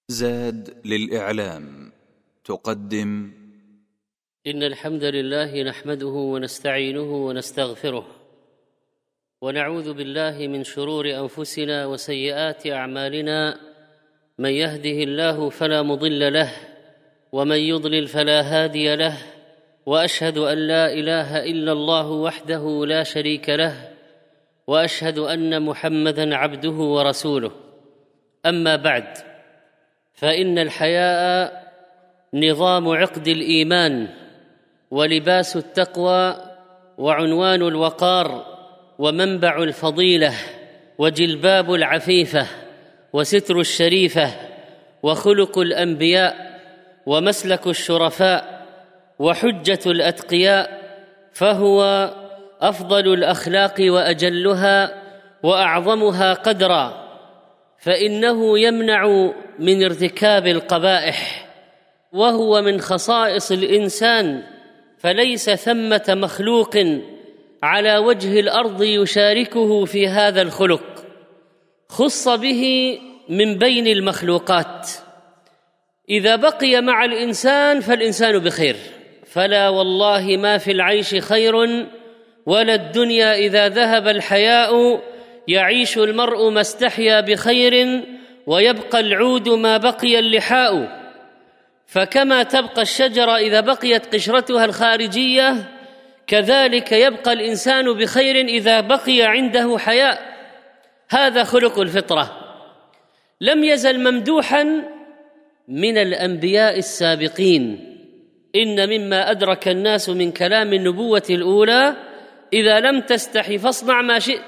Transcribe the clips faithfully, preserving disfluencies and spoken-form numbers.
زاد للإعلام تقدم إن الحمد لله نحمده ونستعينه ونستغفره ونعوذ بالله من شرور أنفسنا وسيئات أعمالنا. من يهده الله فلا مضل له ومن يضلل فلا هادي له، وأشهد أن لا إله إلا الله وحده لا شريك له، وأشهد أن محمدًا عبده ورسوله. أما بعد، فإن الحياء نظام عقد الإيمان ولباس التقوى وعنوان الوقار ومنبع الفضيلة وجلباب العفيفة وستر الشريفة وخلق الأنبياء ومسلك الشرفاء وحجة الأتقياء، فهو أفضل الأخلاق وأجلها وأعظمها قدرا، فإنه يمنع من ارتكاب القبائح، وهو من خصائص الإنسان، فليس ثمة مخلوق على وجه الأرض يشاركه في هذا الخلق، خص به من بين المخلوقات. إذا بقي مع الإنسان فالإنسان بخير، فلا والله ما في العيش خير ولا الدنيا إذا ذهب الحياء، يعيش المرء ما استحيا بخير ويبقى العود ما بقي اللحاء. فكما تبقى الشجرة إذا بقيت قشرتها الخارجية، كذلك يبقى الإنسان بخير إذا بقي عنده حياء. هذا خلق الفطرة، لم يزل ممدوحا من الأنبياء السابقين. إن مما أدرك الناس من كلام النبوة الأولى: إذا لم تستحي فاصنع ما شئت،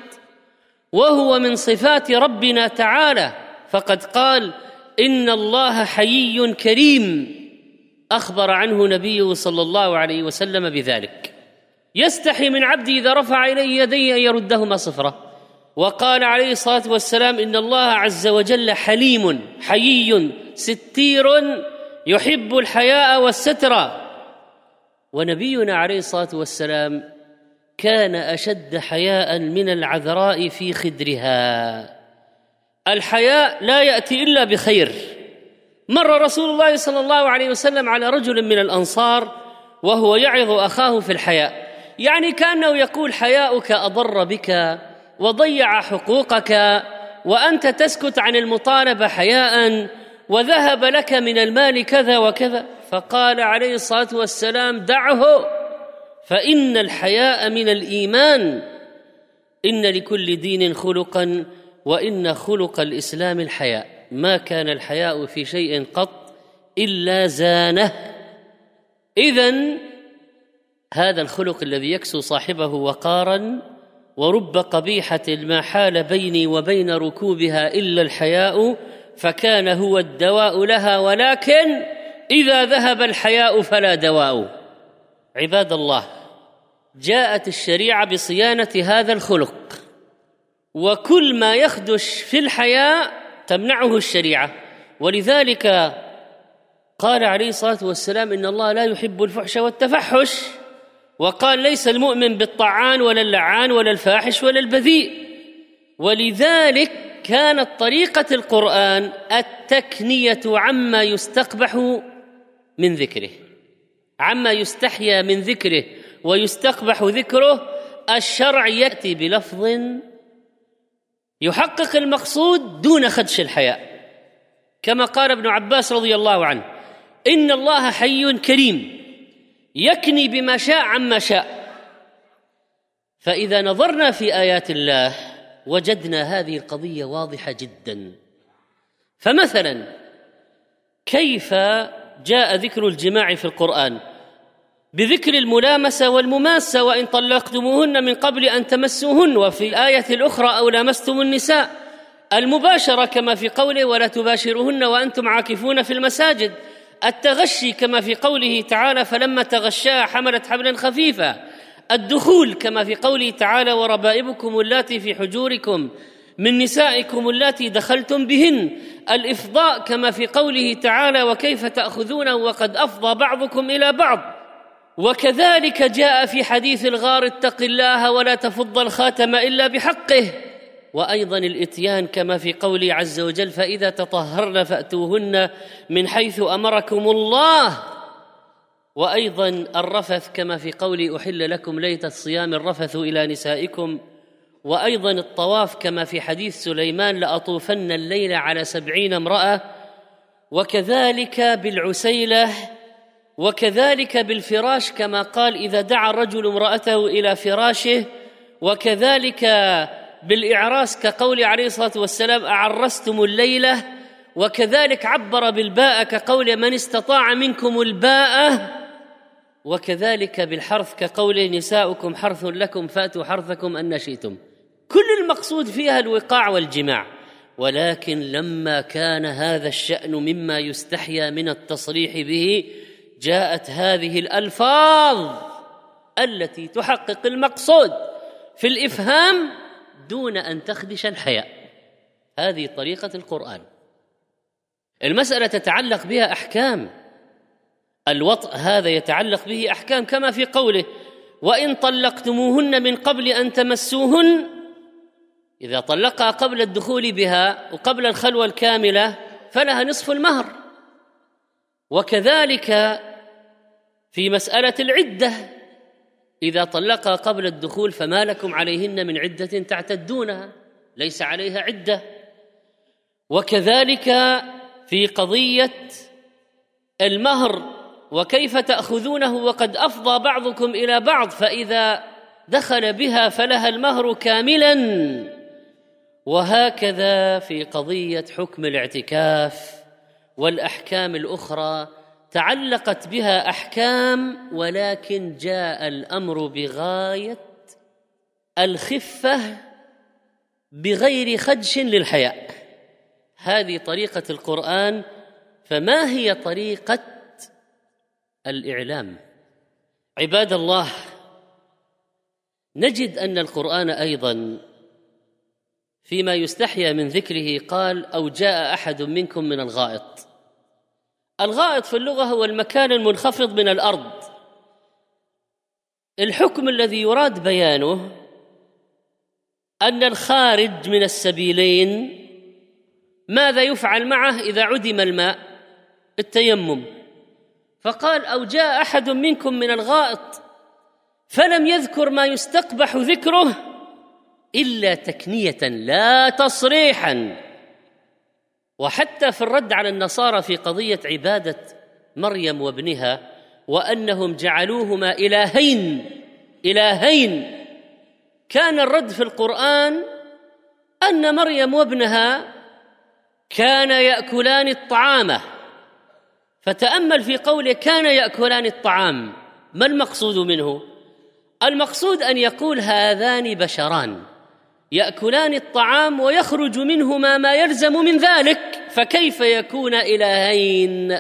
وهو من صفات ربنا تعالى، فقد قال: إن الله حيي كريم، أخبر عنه نبيه صلى الله عليه وسلم بذلك. يستحي من عبدي إذا رفع إليه يديه أن يردهما صفرا. وقال عليه الصلاة والسلام: إن الله عز وجل حليم حيي ستير يحب الحياء والستر. ونبينا عليه الصلاة والسلام كان أشد حياء من العذراء في خدرها. الحياء لا يأتي إلا بخير. مر رسول الله صلى الله عليه وسلم على رجل من الأنصار وهو يعظ أخاه في الحياء، يعني كأنه يقول: حياؤك أضر بك وضيع حقوقك، وأنت تسكت عن المطالبة حياء، وذهب لك من المال كذا وكذا. فقال عليه الصلاة والسلام: دعه، فإن الحياء من الإيمان. إن لكل دين خلقا، وإن خلق الإسلام الحياء. ما كان الحياء في شيء قط إلا زانه. إذن هذا الخلق الذي يكسو صاحبه وقارا، ورب قبيحة ما حال بيني وبين ركوبها إلا الحياء، فكان هو الدواء لها، ولكن إذا ذهب الحياء فلا دواء. عباد الله، جاءت الشريعة بصيانة هذا الخلق، وكل ما يخدش في الحياء تمنعه الشريعة. ولذلك قال عليه الصلاة والسلام: إن الله لا يحب الفحش والتفحش. وقال: ليس المؤمن بالطعان ولا اللعان ولا الفاحش ولا البذيء. ولذلك كانت طريقة القرآن التكنية عما يستقبح من ذكره، عما يستحيا من ذكره ويستقبح ذكره. الشرع يأتي بلفظ يحقق المقصود دون خدش الحياء، كما قال ابن عباس رضي الله عنه: إن الله حي كريم يكني بما شاء عما شاء. فإذا نظرنا في آيات الله وجدنا هذه القضية واضحة جدا. فمثلا كيف جاء ذكر الجماع في القرآن بذكر الملامسة والمماسة: وإن طلقتموهن من قبل أن تمسوهن. وفي الآية الأخرى: أو لامستم النساء. المباشرة كما في قوله: ولا تباشروهن وأنتم عاكفون في المساجد. التغشي كما في قوله تعالى: فلما تغشاها حملت حملا خفيفا. الدخول كما في قوله تعالى: وربائبكم اللاتي في حجوركم من نسائكم اللاتي دخلتم بهن. الإفضاء كما في قوله تعالى: وكيف تأخذونه وقد أفضى بعضكم إلى بعض. وكذلك جاء في حديث الغار: اتق الله ولا تفض الخاتم إلا بحقه. وأيضا الإتيان كما في قوله عز وجل: فإذا تطهرن فأتوهن من حيث أمركم الله. وأيضا الرفث كما في قوله: أحل لكم ليلة الصيام الرفث إلى نسائكم. وأيضا الطواف كما في حديث سليمان: لأطوفن الليل على سبعين امرأة. وكذلك بالعسيلة، وكذلك بالفراش كما قال: إذا دعا الرجل امرأته إلى فراشه. وكذلك بالإعراس كقول عليه الصلاة والسلام: أعرستم الليلة. وكذلك عبر بالباء كقول: من استطاع منكم الباءة. وكذلك بالحرث كقول: نساؤكم حرث لكم فأتوا حرثكم أن شئتم. كل المقصود فيها الوقاع والجماع. ولكن لما كان هذا الشأن مما يستحيا من التصريح به، جاءت هذه الألفاظ التي تحقق المقصود في الإفهام دون أن تخدش الحياء. هذه طريقة القرآن. المسألة تتعلق بها أحكام. الوطء هذا يتعلق به أحكام كما في قوله: وإن طلقتموهن من قبل أن تمسوهن. إذا طلقها قبل الدخول بها وقبل الخلوة الكاملة فلها نصف المهر. وكذلك في مسألة العدة: إذا طلقها قبل الدخول فما لكم عليهن من عدة تعتدونها، ليس عليها عدة. وكذلك في قضية المهر: وكيف تأخذونه وقد أفضى بعضكم إلى بعض، فإذا دخل بها فلها المهر كاملا. وهكذا في قضية حكم الاعتكاف والأحكام الأخرى تعلقت بها أحكام، ولكن جاء الأمر بغاية الخفة بغير خدش للحياء. هذه طريقة القرآن. فما هي طريقة الإعلام؟ عباد الله، نجد أن القرآن أيضاً فيما يستحيا من ذكره قال: أو جاء أحد منكم من الغائط. الغائط في اللغة هو المكان المنخفض من الأرض. الحكم الذي يراد بيانه أن الخارج من السبيلين ماذا يفعل معه إذا عدم الماء؟ التيمم. فقال: أو جاء أحد منكم من الغائط، فلم يذكر ما يستقبح ذكره إلا تكنية لا تصريحا. وحتى في الرد على النصارى في قضية عبادة مريم وابنها وأنهم جعلوهما إلهين إلهين، كان الرد في القرآن أن مريم وابنها كان يأكلان الطعام. فتأمل في قوله كان يأكلان الطعام، ما المقصود منه؟ المقصود أن يقول هذان بشران يأكلان الطعام ويخرج منهما ما يلزم من ذلك، فكيف يكون إلهين؟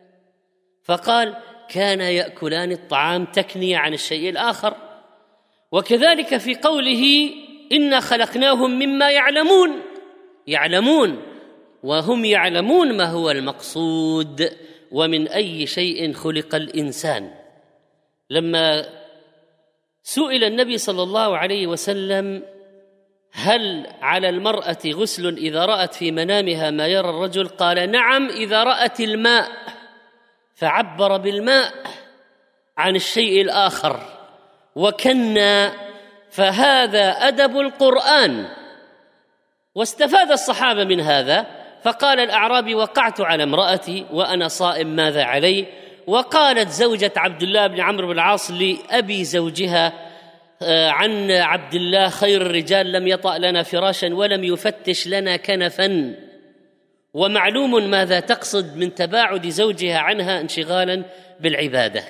فقال كان يأكلان الطعام تكنية عن الشيء الآخر. وكذلك في قوله إنا خلقناهم مما يعلمون، يعلمون وهم يعلمون ما هو المقصود ومن أي شيء خلق الإنسان. لما سئل النبي صلى الله عليه وسلم هل على المرأة غسل إذا رأت في منامها ما يرى الرجل؟ قال نعم إذا رأت الماء، فعبر بالماء عن الشيء الآخر وكنا، فهذا أدب القرآن. واستفاد الصحابة من هذا، فقال الأعرابي وقعت على امرأتي وأنا صائم ماذا علي؟ وقالت زوجة عبد الله بن عمرو بن العاص لأبي زوجها عن عبد الله خير الرجال لم يطأ لنا فراشا ولم يفتش لنا كنفا. ومعلوم ماذا تقصد من تباعد زوجها عنها انشغالا بالعبادة.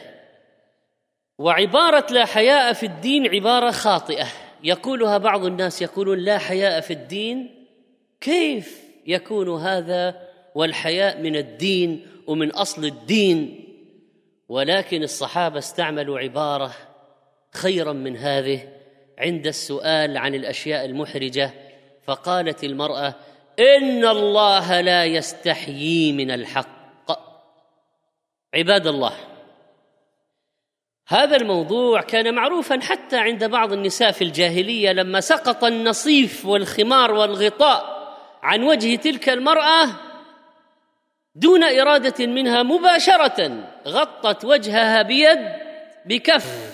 وعبارة لا حياء في الدين عبارة خاطئة يقولها بعض الناس، يقولون لا حياء في الدين. كيف يكون هذا والحياء من الدين ومن أصل الدين؟ ولكن الصحابة استعملوا عبارة خيرا من هذه عند السؤال عن الأشياء المحرجة، فقالت المرأة إن الله لا يستحيي من الحق. عباد الله، هذا الموضوع كان معروفا حتى عند بعض النساء في الجاهلية، لما سقط النصيف والخمار والغطاء عن وجه تلك المرأة دون إرادة منها مباشرة غطت وجهها بيد بكف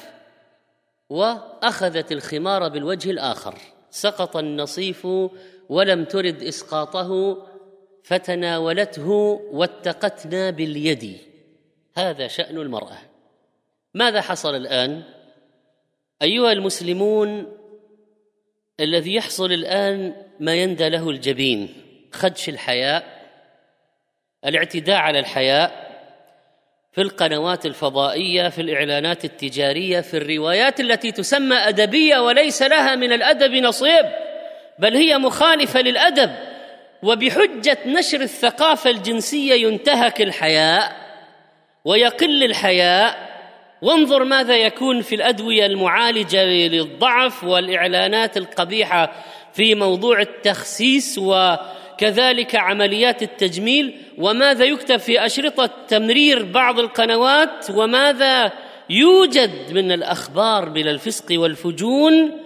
وأخذت الخمار بالوجه الآخر. سقط النصيف ولم ترد إسقاطه فتناولته واتقتنا باليد. هذا شأن المرأة. ماذا حصل الآن؟ أيها المسلمون، الذي يحصل الآن ما يندى له الجبين: خدش الحياء، الاعتداء على الحياء في القنوات الفضائية، في الإعلانات التجارية، في الروايات التي تسمى أدبية وليس لها من الأدب نصيب، بل هي مخالفة للأدب، وبحجة نشر الثقافة الجنسية ينتهك الحياء ويقل الحياء. وانظر ماذا يكون في الأدوية المعالجة للضعف والإعلانات القبيحة في موضوع التخسيس وكذلك عمليات التجميل، وماذا يكتب في أشرطة تمرير بعض القنوات، وماذا يوجد من الأخبار بلا الفسق والفجون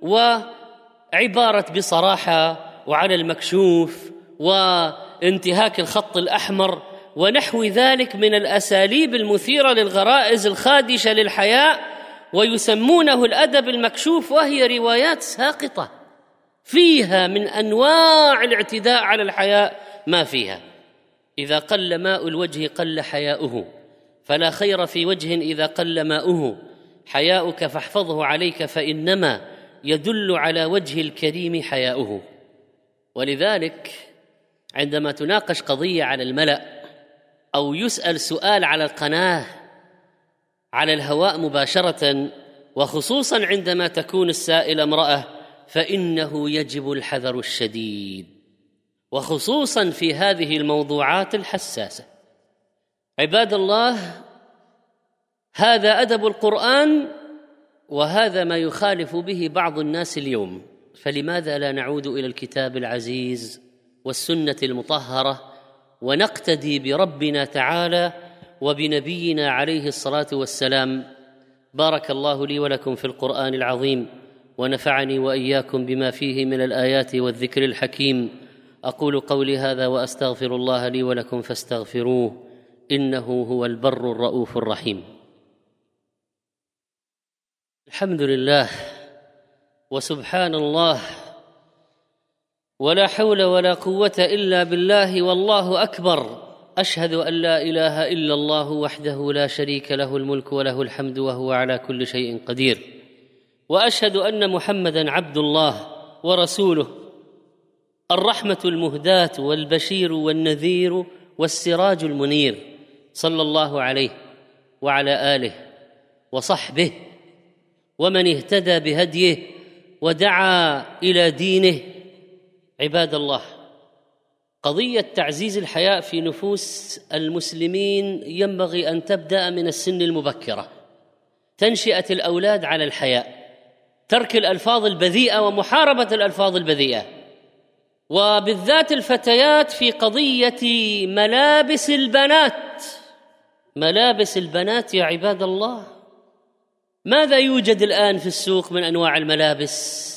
وعبارة بصراحة وعلى المكشوف وانتهاك الخط الأحمر ونحو ذلك من الأساليب المثيرة للغرائز الخادشة للحياء، ويسمونه الأدب المكشوف، وهي روايات ساقطة فيها من أنواع الاعتداء على الحياء ما فيها. إذا قل ماء الوجه قل حياؤه، فلا خير في وجه إذا قل ماؤه. حياؤك فاحفظه عليك، فإنما يدل على وجه الكريم حياؤه. ولذلك عندما تناقش قضية على الملأ أو يسأل سؤال على القناة على الهواء مباشرة، وخصوصا عندما تكون السائلة امرأة، فإنه يجب الحذر الشديد، وخصوصا في هذه الموضوعات الحساسة. عباد الله، هذا أدب القرآن، وهذا ما يخالف به بعض الناس اليوم. فلماذا لا نعود إلى الكتاب العزيز والسنة المطهرة ونقتدي بربنا تعالى وبنبينا عليه الصلاة والسلام؟ بارك الله لي ولكم في القرآن العظيم، ونفعني وإياكم بما فيه من الآيات والذكر الحكيم. أقول قولي هذا وأستغفر الله لي ولكم فاستغفروه، إنه هو البر الرؤوف الرحيم. الحمد لله وسبحان الله ولا حول ولا قوة إلا بالله والله أكبر. أشهد أن لا إله إلا الله وحده لا شريك له الملك وله الحمد وهو على كل شيء قدير، وأشهد أن محمدًا عبد الله ورسوله، الرحمة المهداة والبشير والنذير والسراج المنير، صلى الله عليه وعلى آله وصحبه ومن اهتدى بهديه ودعا إلى دينه. عباد الله، قضية تعزيز الحياء في نفوس المسلمين ينبغي أن تبدأ من السن المبكرة. تنشئة الأولاد على الحياء، ترك الألفاظ البذيئة ومحاربة الألفاظ البذيئة، وبالذات الفتيات في قضية ملابس البنات. ملابس البنات يا عباد الله، ماذا يوجد الآن في السوق من أنواع الملابس؟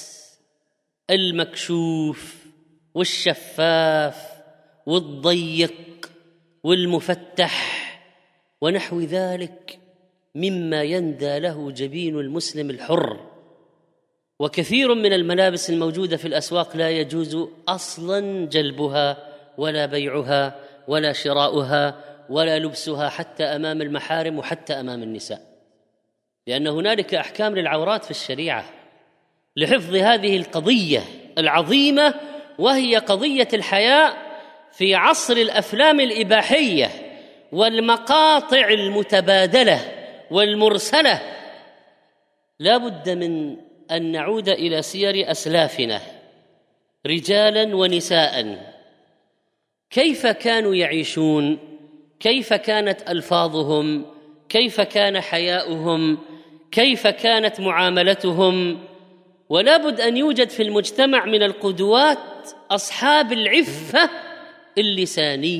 المكشوف والشفاف والضيق والمفتح ونحو ذلك مما يندى له جبين المسلم الحر. وكثير من الملابس الموجودة في الأسواق لا يجوز أصلاً جلبها ولا بيعها ولا شراؤها ولا لبسها حتى أمام المحارم وحتى أمام النساء، لأن هنالك أحكام للعورات في الشريعة لحفظ هذه القضية العظيمة، وهي قضية الحياء في عصر الأفلام الإباحية والمقاطع المتبادلة والمرسلة. لا بد من أن نعود إلى سير أسلافنا رجالاً ونساء، كيف كانوا يعيشون، كيف كانت ألفاظهم، كيف كان حياؤهم، كيف كانت معاملتهم. ولا بد أن يوجد في المجتمع من القدوات أصحاب العفة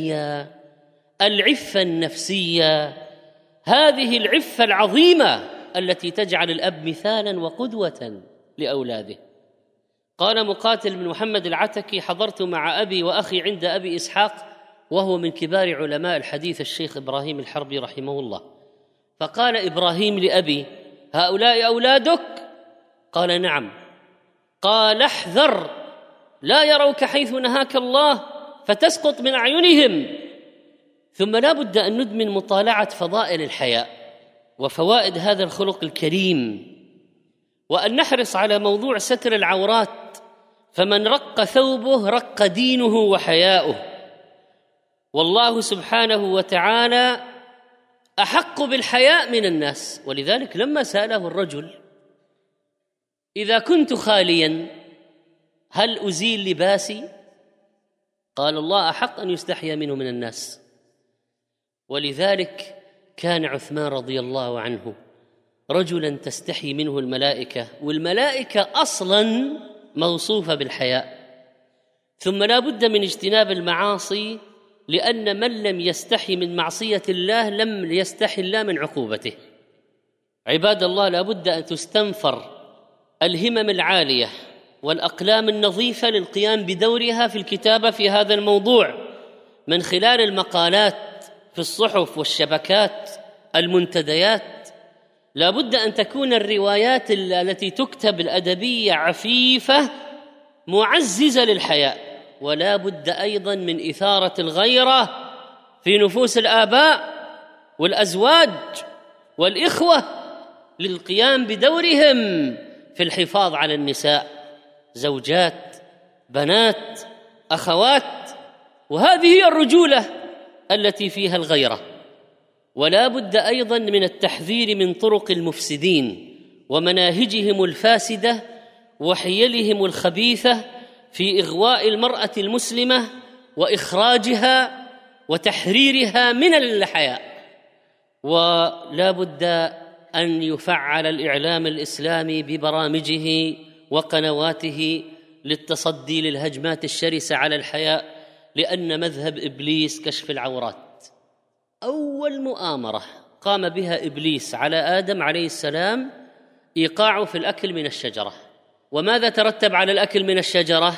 اللسانية، العفة النفسية. هذه العفة العظيمة التي تجعل الأب مثالاً وقدوة لأولاده. قال مقاتل بن محمد العتكي: حضرت مع أبي وأخي عند أبي إسحاق وهو من كبار علماء الحديث الشيخ إبراهيم الحربي رحمه الله، فقال إبراهيم لأبي: هؤلاء أولادك؟ قال: نعم. قال: احذر لا يروك حيث نهاك الله فتسقط من أعينهم. ثم لا بد أن ندمن مطالعة فضائل الحياء وفوائد هذا الخلق الكريم، وأن نحرص على موضوع ستر العورات، فمن رق ثوبه رق دينه وحياؤه. والله سبحانه وتعالى أحق بالحياء من الناس، ولذلك لما سأله الرجل: إذا كنت خاليا هل أزيل لباسي؟ قال: الله أحق أن يستحيا منه من الناس. ولذلك كان عثمان رضي الله عنه رجلا تستحي منه الملائكة، والملائكة أصلا موصوفة بالحياء. ثم لا بد من اجتناب المعاصي، لأن من لم يستحي من معصية الله لم يستحي الله من عقوبته. عباد الله، لا بد أن تستنفر الهمم العالية والأقلام النظيفة للقيام بدورها في الكتابة في هذا الموضوع، من خلال المقالات في الصحف والشبكات المنتديات. لا بد أن تكون الروايات التي تكتب الأدبية عفيفة معززة للحياء، ولا بد أيضا من إثارة الغيرة في نفوس الآباء والأزواج والإخوة للقيام بدورهم في الحفاظ على النساء، زوجات، بنات، أخوات. وهذه هي الرجولة التي فيها الغيرة. ولا بد أيضا من التحذير من طرق المفسدين ومناهجهم الفاسدة وحيلهم الخبيثة في إغواء المرأة المسلمة وإخراجها وتحريرها من الحياء. ولا بد أن يفعل الإعلام الإسلامي ببرامجه وقنواته للتصدي للهجمات الشرسة على الحياء، لأن مذهب إبليس كشف العورات. أول مؤامرة قام بها إبليس على آدم عليه السلام إيقاعه في الأكل من الشجرة. وماذا ترتب على الأكل من الشجرة؟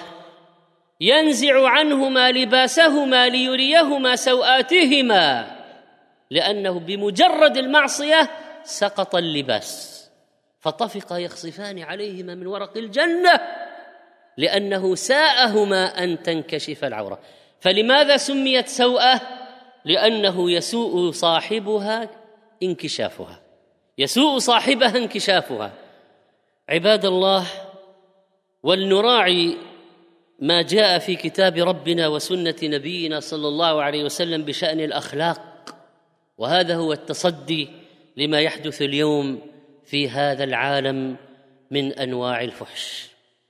ينزع عنهما لباسهما ليريهما سوآتهما، لأنه بمجرد المعصية سقط اللباس، فطفقا يخصفان عليهما من ورق الجنة، لأنه ساءهما أن تنكشف العورة. فلماذا سميت سوءة؟ لأنه يسوء صاحبها انكشافها، يسوء صاحبها انكشافها. عباد الله، ولنراعي ما جاء في كتاب ربنا وسنة نبينا صلى الله عليه وسلم بشأن الأخلاق، وهذا هو التصدي لما يحدث اليوم في هذا العالم من أنواع الفحش.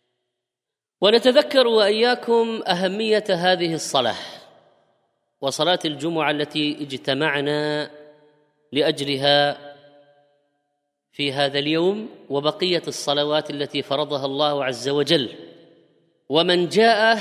ونتذكر وإياكم أهمية هذه الصلاة وصلاة الجمعة التي اجتمعنا لأجلها في هذا اليوم، وبقية الصلوات التي فرضها الله عز وجل. ومن جاء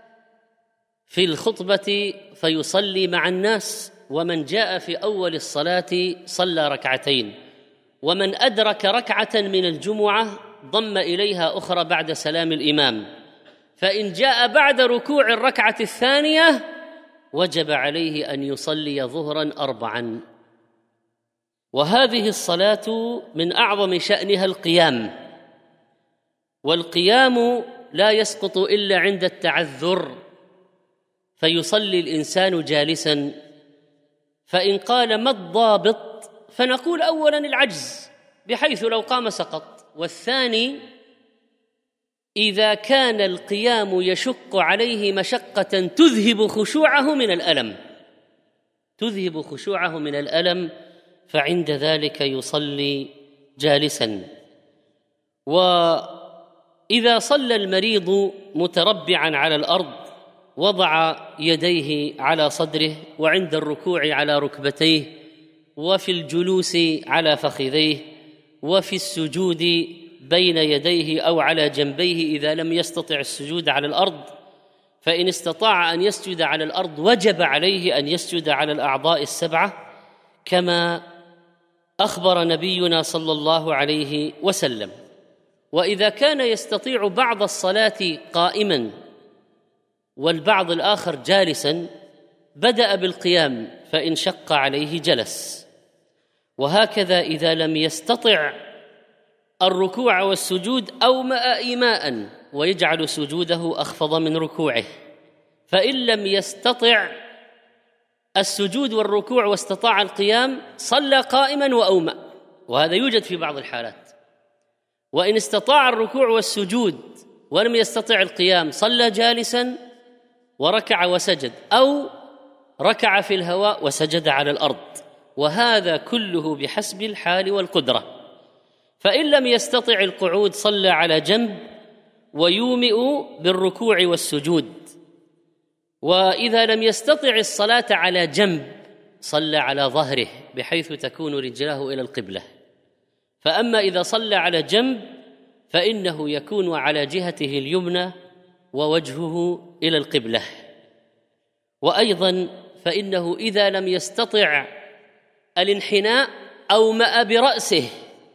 في الخطبة فيصلي مع الناس، ومن جاء في أول الصلاة صلى ركعتين، ومن أدرك ركعة من الجمعة ضم إليها أخرى بعد سلام الإمام، فإن جاء بعد ركوع الركعة الثانية وجب عليه أن يصلي ظهرا أربعا. وهذه الصلاة من أعظم شأنها القيام، والقيام لا يسقط إلا عند التعذر، فيصلي الإنسان جالسا. فإن قال ما الضابط فنقول أولا العجز، بحيث لو قام سقط. والثاني إذا كان القيام يشق عليه مشقة تذهب خشوعه من الألم تذهب خشوعه من الألم فعند ذلك يصلي جالسا. وإذا صلى المريض متربعا على الأرض وضع يديه على صدره، وعند الركوع على ركبتيه، وفي الجلوس على فخذيه، وفي السجود بين يديه أو على جنبيه إذا لم يستطع السجود على الأرض. فإن استطاع أن يسجد على الأرض وجب عليه أن يسجد على الأعضاء السبعة، كما أخبر نبينا صلى الله عليه وسلم. وإذا كان يستطيع بعض الصلاة قائماً والبعض الآخر جالساً بدأ بالقيام، فإن شق عليه جلس. وهكذا إذا لم يستطع الركوع والسجود أومأ إيماءً ويجعل سجوده أخفض من ركوعه، فإن لم يستطع السجود والركوع واستطاع القيام صلى قائماً وأومأ، وهذا يوجد في بعض الحالات. وإن استطاع الركوع والسجود ولم يستطع القيام صلى جالساً وركع وسجد، أو ركع في الهواء وسجد على الأرض، وهذا كله بحسب الحال والقدرة. فإن لم يستطع القعود صلى على جنب ويومئ بالركوع والسجود. وإذا لم يستطع الصلاة على جنب صلى على ظهره بحيث تكون رجله إلى القبلة. فأما إذا صلى على جنب فإنه يكون على جهته اليمنى ووجهه إلى القبلة. وأيضاً فإنه إذا لم يستطع الانحناء أومأ برأسه،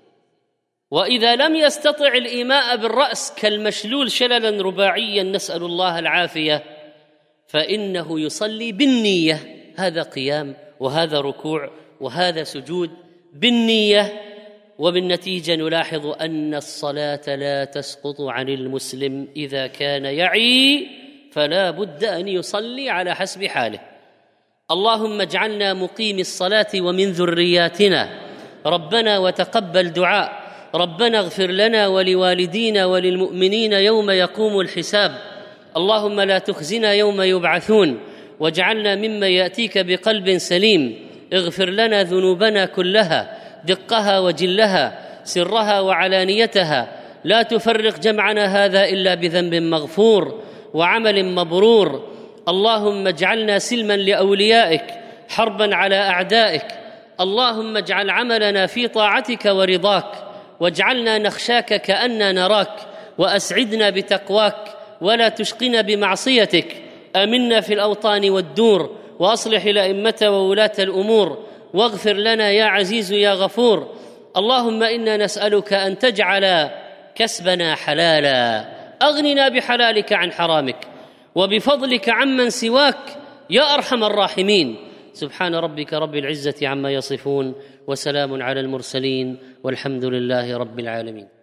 وإذا لم يستطع الإيماء بالرأس كالمشلول شللاً رباعياً نسأل الله العافية فإنه يصلي بالنية، هذا قيام وهذا ركوع وهذا سجود بالنية. وبالنتيجة نلاحظ أن الصلاة لا تسقط عن المسلم إذا كان يعي، فلا بد أن يصلي على حسب حاله. اللهم اجعلنا مقيم الصلاة ومن ذرياتنا، ربنا وتقبل دعاء، ربنا اغفر لنا ولوالدينا وللمؤمنين يوم يقوم الحساب، اللهم لا تخزنا يوم يبعثون، واجعلنا ممن يأتيك بقلب سليم، اغفر لنا ذنوبنا كلها دقها وجلها سرها وعلانيتها، لا تفرق جمعنا هذا إلا بذنب مغفور وعمل مبرور. اللهم اجعلنا سلما لأوليائك حربا على أعدائك، اللهم اجعل عملنا في طاعتك ورضاك، واجعلنا نخشاك كأننا نراك، وأسعدنا بتقواك ولا تشقنا بمعصيتك. آمنا في الأوطان والدور، وأصلح الأئمة وولاة الأمور، واغفر لنا يا عزيز يا غفور. اللهم إنا نسألك أن تجعل كسبنا حلالا، أغننا بحلالك عن حرامك، وبفضلك عمن سواك يا أرحم الراحمين. سبحان ربك رب العزة عما يصفون، وسلام على المرسلين، والحمد لله رب العالمين.